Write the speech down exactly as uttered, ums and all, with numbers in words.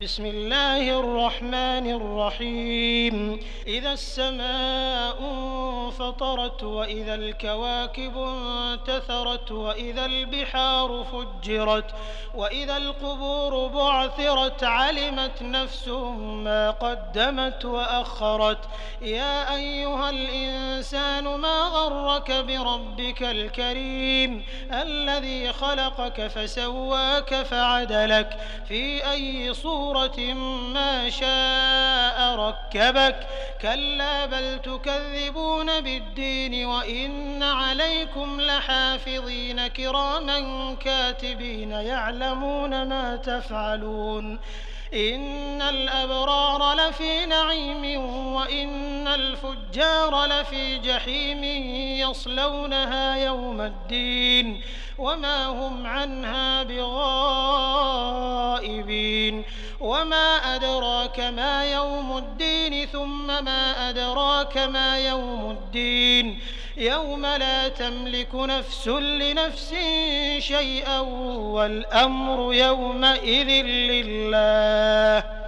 بسم الله الرحمن الرحيم إذا السماء انفطرت وإذا الكواكب انتثرت وإذا البحار فجرت وإذا القبور بعثرت علمت نفس ما قدمت وأخرت يا أيها الإنسان ما غرك بربك الكريم الذي خلقك فسواك فعدلك في أي صورة ما شاء ركبك كلا بل تكذبون بالدين وإن عليكم لحافظين كراما كاتبين يعلمون ما تفعلون إن الأبرار لفي نعيم وإن الفجار لفي جحيم يصلونها يوم الدين وما هم عنها بغائبين وما أدراك ما يوم الدين ثم ما أدراك ما يوم الدين يوم لا تملك نفس لنفس شيئا والأمر يومئذ لله